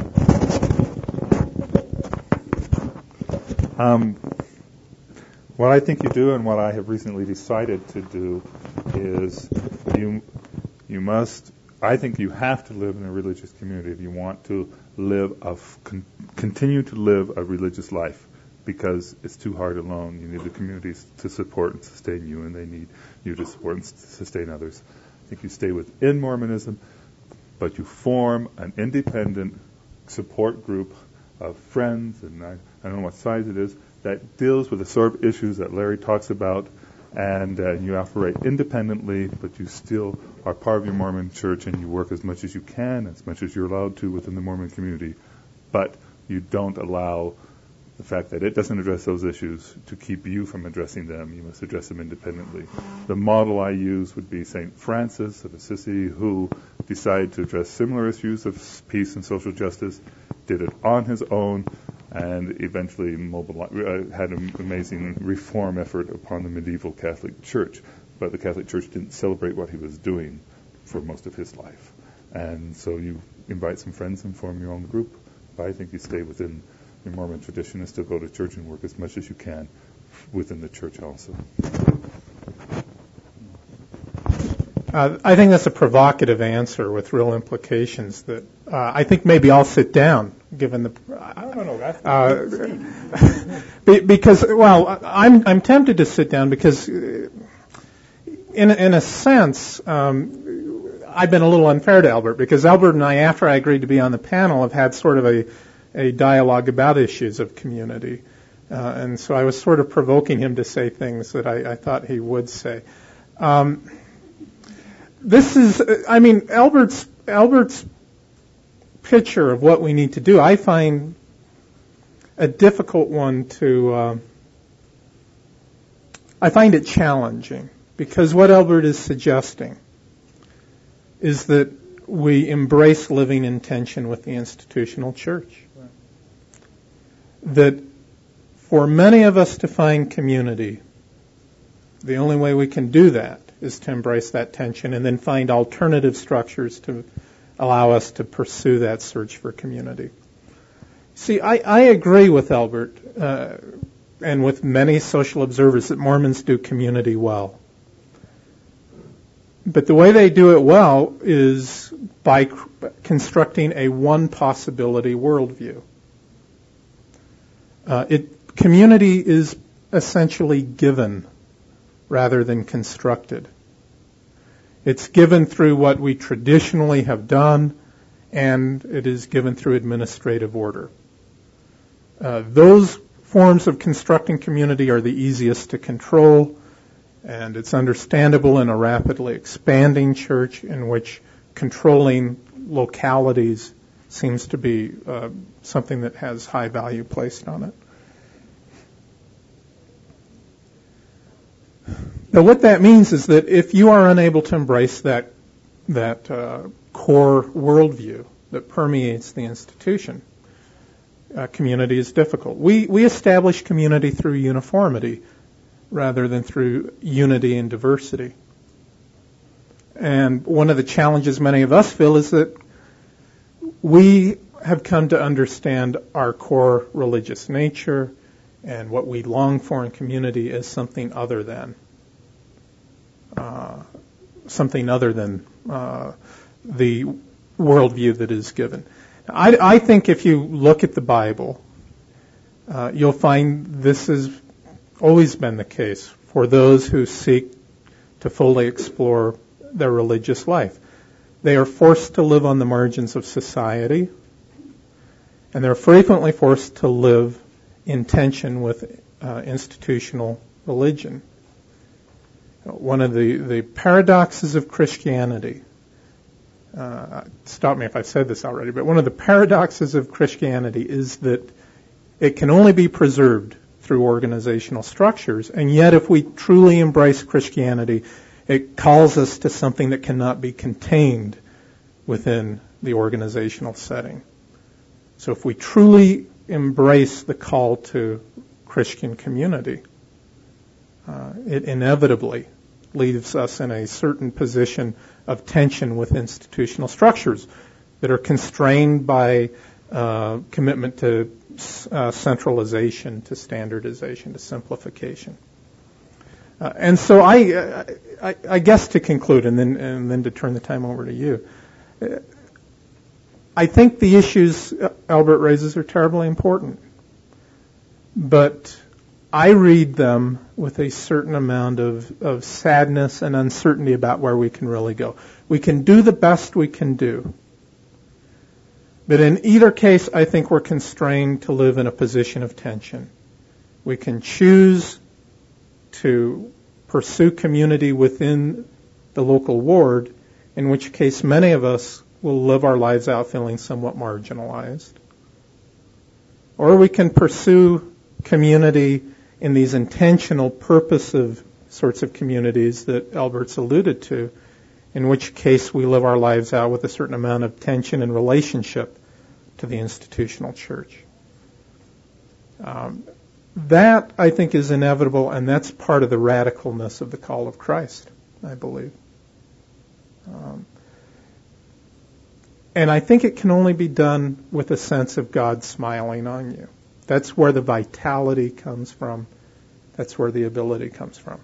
What I think you do and what I have recently decided to do is you must, I think you have to live in a religious community if you want to continue to live a religious life, because it's too hard alone. You need the communities to support and sustain you, and they need you to support and sustain others. I think you stay within Mormonism, but you form an independent support group of friends, and I don't know what size it is, that deals with the sort of issues that Larry talks about, and you operate independently, but you still are part of your Mormon church, and you work as much as you can, as much as you're allowed to within the Mormon community, but you don't allow the fact that it doesn't address those issues to keep you from addressing them. You must address them independently. The model I use would be St. Francis of Assisi, who decided to address similar issues of peace and social justice, did it on his own, and eventually had an amazing reform effort upon the medieval Catholic Church. But the Catholic Church didn't celebrate what he was doing for most of his life. And so you invite some friends and form your own group. But I think you stay within your Mormon tradition and still go to church and work as much as you can within the church also. I think that's a provocative answer with real implications that I think maybe I'll sit down, given the... I don't know. Because, well, I'm tempted to sit down because, in a sense, I've been a little unfair to Albert, because Albert and I, after I agreed to be on the panel, have had sort of a dialogue about issues of community. And so I was sort of provoking him to say things that I thought he would say. This is, I mean, Albert's picture of what we need to do, I find a difficult one to, I find it challenging, because what Albert is suggesting is that we embrace living in tension with the institutional church. Right. That for many of us to find community, the only way we can do that is to embrace that tension and then find alternative structures to allow us to pursue that search for community. See, I agree with Albert and with many social observers that Mormons do community well. But the way they do it well is by constructing a one possibility worldview. Community is essentially given rather than constructed. It's given through what we traditionally have done, and it is given through administrative order. Those forms of constructing community are the easiest to control, and it's understandable in a rapidly expanding church in which controlling localities seems to be something that has high value placed on it. Now, what that means is that if you are unable to embrace that core worldview that permeates the institution, community is difficult. We establish community through uniformity rather than through unity and diversity. And one of the challenges many of us feel is that we have come to understand our core religious nature and what we long for in community as something other than the worldview that is given. I think if you look at the Bible, you'll find this has always been the case for those who seek to fully explore their religious life. They are forced to live on the margins of society, and they're frequently forced to live in tension with institutional religion. One of the paradoxes of Christianity, stop me if I've said this already, but one of the paradoxes of Christianity is that it can only be preserved through organizational structures, and yet if we truly embrace Christianity, it calls us to something that cannot be contained within the organizational setting. So if we truly embrace the call to Christian community, it inevitably leaves us in a certain position of tension with institutional structures that are constrained by commitment to centralization, to standardization, to simplification. And so I guess to conclude, and then to turn the time over to you, I think the issues Albert raises are terribly important, but I read them with a certain amount of sadness and uncertainty about where we can really go. We can do the best we can do But in either case, I think we're constrained to live in a position of tension. We can choose to pursue community within the local ward, in which case many of us will live our lives out feeling somewhat marginalized. Or we can pursue community in these intentional, purposive sorts of communities that Albert's alluded to, in which case we live our lives out with a certain amount of tension and relationship to the institutional church. That, I think, is inevitable, and that's part of the radicalness of the call of Christ, I believe. And I think it can only be done with a sense of God smiling on you. That's where the vitality comes from. That's where the ability comes from.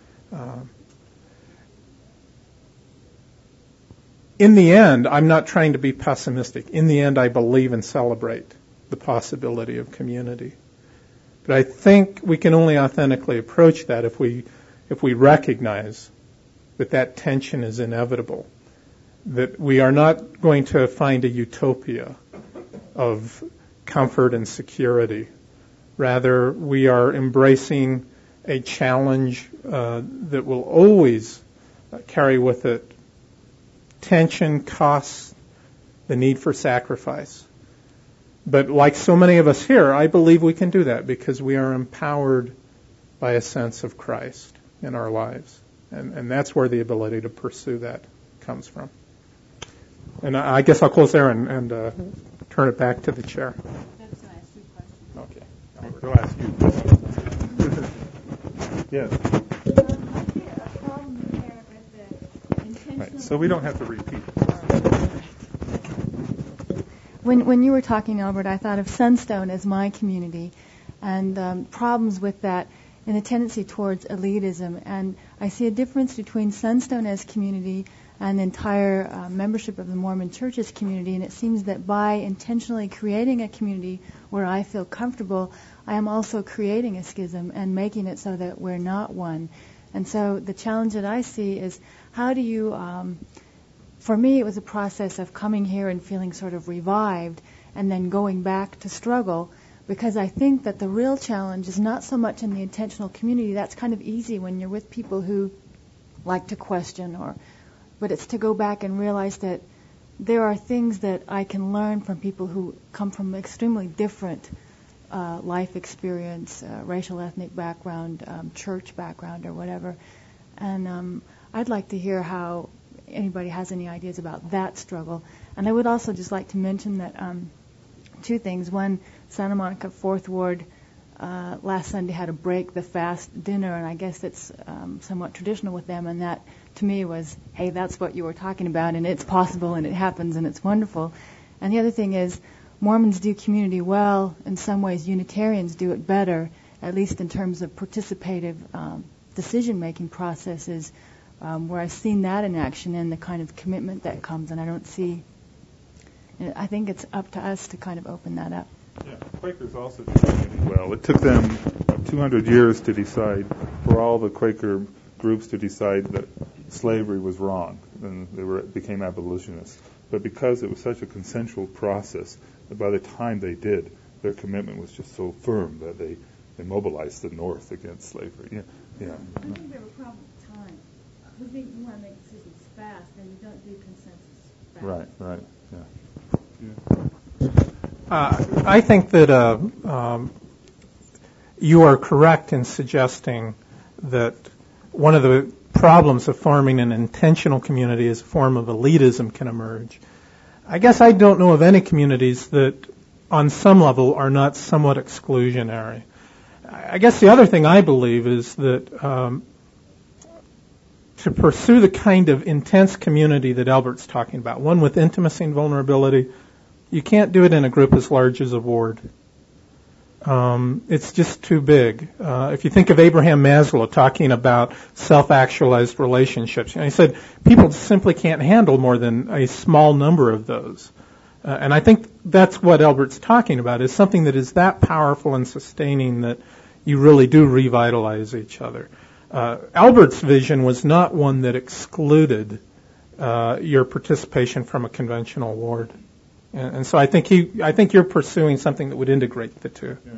In the end, I'm not trying to be pessimistic. In the end, I believe and celebrate the possibility of community. But I think we can only authentically approach that if we recognize that tension is inevitable, that we are not going to find a utopia of comfort and security. Rather, we are embracing a challenge that will always carry with it tension, costs, the need for sacrifice. But like so many of us here, I believe we can do that because we are empowered by a sense of Christ in our lives. And that's where the ability to pursue that comes from. And I guess I'll close there and turn it back to the chair. That's going to ask you a question. Okay. I'll ask you. Yes. A problem there with the intentional... Right. So we don't have to repeat. When you were talking, Albert, I thought of Sunstone as my community and problems with that and the tendency towards elitism. And I see a difference between Sunstone as community and the entire membership of the Mormon Church's community. And it seems that by intentionally creating a community where I feel comfortable, I am also creating a schism and making it so that we're not one. And so the challenge that I see is how do you... For me, it was a process of coming here and feeling sort of revived and then going back to struggle, because I think that the real challenge is not so much in the intentional community. That's kind of easy when you're with people who like to question, but it's to go back and realize that there are things that I can learn from people who come from extremely different life experience, racial, ethnic background, church background, or whatever. And I'd like to hear how anybody has any ideas about that struggle. And I would also just like to mention that two things. One, Santa Monica Fourth Ward last Sunday had a break the fast dinner, and I guess it's somewhat traditional with them, and that to me was, hey, that's what you were talking about, and it's possible, and it happens, and it's wonderful. And the other thing is, Mormons do community well. In some ways, Unitarians do it better, at least in terms of participative decision-making processes, where I've seen that in action and the kind of commitment that comes, and I think it's up to us to kind of open that up. Yeah, Quakers also do community well. It took them 200 years to decide, for all the Quaker groups to decide that slavery was wrong, and they became abolitionists. But because it was such a consensual process, that by the time they did, their commitment was just so firm that they mobilized the North against slavery. Yeah. I think we have a problem with time. We think we want to make decisions fast, and we don't do consensus fast. Right. I think that you are correct in suggesting that one of the problems of forming an intentional community is a form of elitism can emerge. I guess I don't know of any communities that on some level are not somewhat exclusionary. I guess the other thing I believe is that to pursue the kind of intense community that Albert's talking about, one with intimacy and vulnerability, you can't do it in a group as large as a ward. It's just too big. If you think of Abraham Maslow talking about self-actualized relationships, he said people simply can't handle more than a small number of those. And I think that's what Albert's talking about, is something that is that powerful and sustaining that you really do revitalize each other. Albert's vision was not one that excluded your participation from a conventional ward. And so I think you're pursuing something that would integrate the two. Yeah.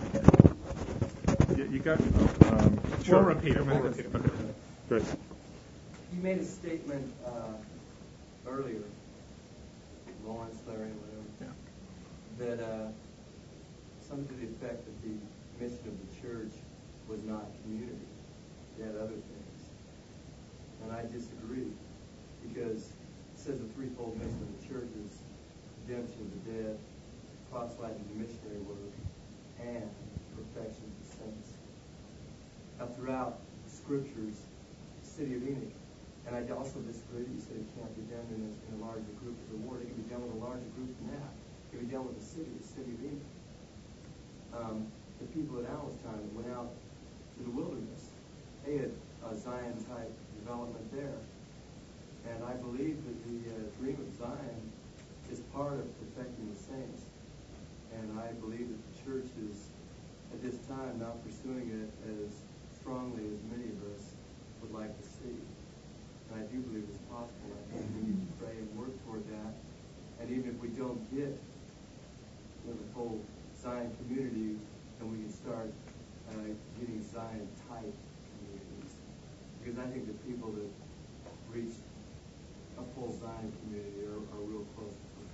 You got. We'll repeat it. Okay. Great. You made a statement earlier, Lawrence, Larry, whatever, that something to the effect that the mission of the church was not community. They had other things. And I disagree, because it says the threefold mission of the church is redemption of the dead, cross-lighting the missionary work, and perfection of the saints. Now, throughout the scriptures, the city of Enoch, and I also disagree that you said it can't be done in a larger group of the ward. It can be done with a larger group than that. It can be done with the city of Enoch. The people at Allen's time that went out to the wilderness, they had a Zion-type development there. And I believe that the dream of Zion is part of perfecting the saints. And I believe that the church is, at this time, not pursuing it as strongly as many of us would like to see. And I do believe it's possible. I think we need to pray and work toward that. And even if we don't get the full Zion community, then we can start getting Zion-type communities. Because I think the people that reach a full Zion community are real close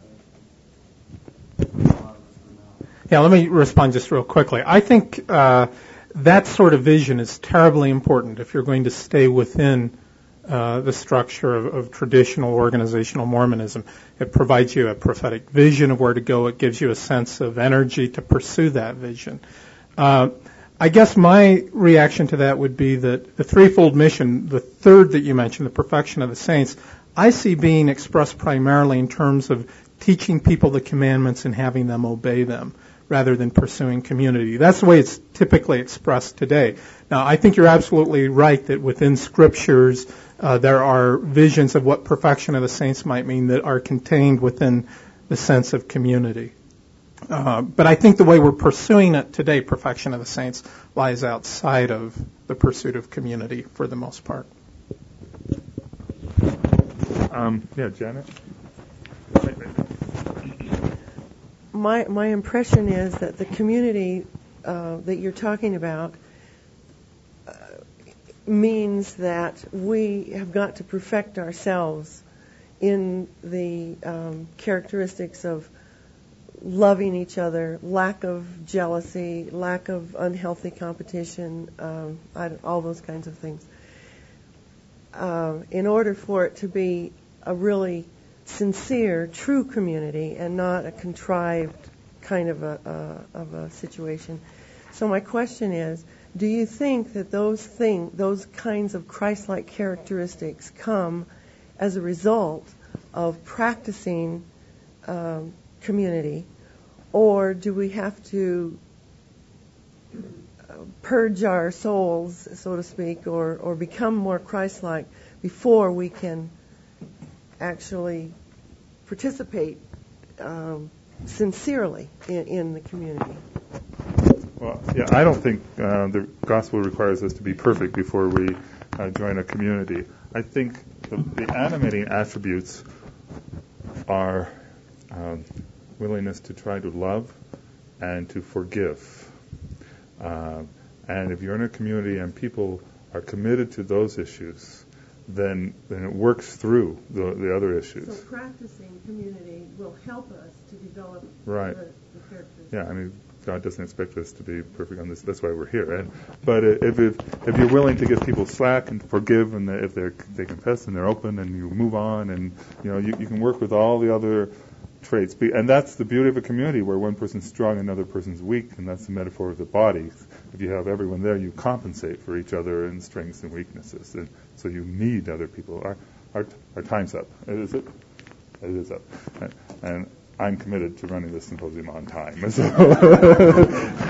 to perfection. A lot of us are not. Yeah, let me respond just real quickly. I think that sort of vision is terribly important if you're going to stay within the structure of traditional organizational Mormonism. It provides you a prophetic vision of where to go. It gives you a sense of energy to pursue that vision. I guess my reaction to that would be that the threefold mission, the third that you mentioned, the perfection of the saints, I see being expressed primarily in terms of teaching people the commandments and having them obey them, rather than pursuing community. That's the way it's typically expressed today. Now, I think you're absolutely right that within scriptures there are visions of what perfection of the saints might mean that are contained within the sense of community. But I think the way we're pursuing it today, perfection of the saints, lies outside of the pursuit of community for the most part. Janet? My impression is that the community that you're talking about means that we have got to perfect ourselves in the characteristics of loving each other, lack of jealousy, lack of unhealthy competition, all those kinds of things. In order for it to be a really sincere, true community and not a contrived kind of a situation. So my question is, do you think that those kinds of Christ-like characteristics come as a result of practicing community, or do we have to purge our souls, so to speak, or become more Christ-like before we can actually participate sincerely in the community? Well, yeah, I don't think the gospel requires us to be perfect before we join a community. I think the animating attributes are willingness to try to love and to forgive. And if you're in a community and people are committed to those issues, then it works through the other issues. So practicing community will help us to develop right. the characteristics. Yeah, I mean, God doesn't expect us to be perfect on this. That's why we're here. But if you're willing to give people slack and forgive, and if they confess and they're open and you move on, and you can work with all the other traits. And that's the beauty of a community where one person's strong and another person's weak, and that's the metaphor of the body. If you have everyone there, you compensate for each other in strengths and weaknesses, and so you need other people. Our time's up. Is it? It is up. And I'm committed to running this symposium on time. So